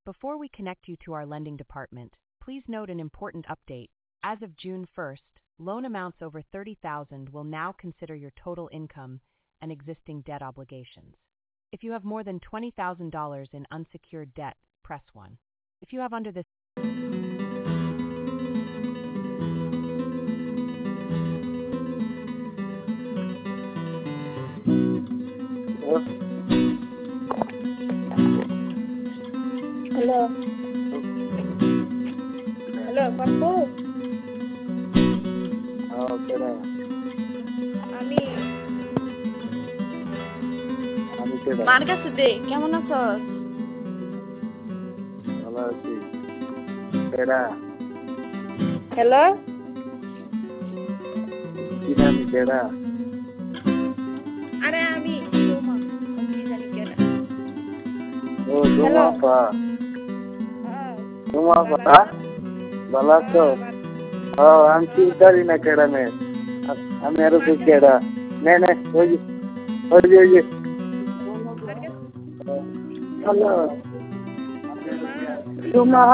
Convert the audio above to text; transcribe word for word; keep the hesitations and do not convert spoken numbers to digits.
Before we connect you to our lending department, please note an important update. As of June first, loan amounts over thirty thousand dollars will now consider your total income and existing debt obligations. If you have more than twenty thousand dollars in unsecured debt, press one. If you have under this Hello. Hello, Papu. Oh, কেডা? আমি আমি কেডা? মার কাছে দে, কেমন আছস? ভালো আছি। কেডা? হ্যালো। কি নাম কেডা? আরে আমি সোমা, আমি জানি কেডা। ও সোমা আপা। হ্যাঁ। সোমা আপা? ভালো আছো? ও আমি চিন্তারি না কেডা নে। আমি আরো কেডা? নে নে ওই যে ওই যে ওই যে হ্যালো সোমা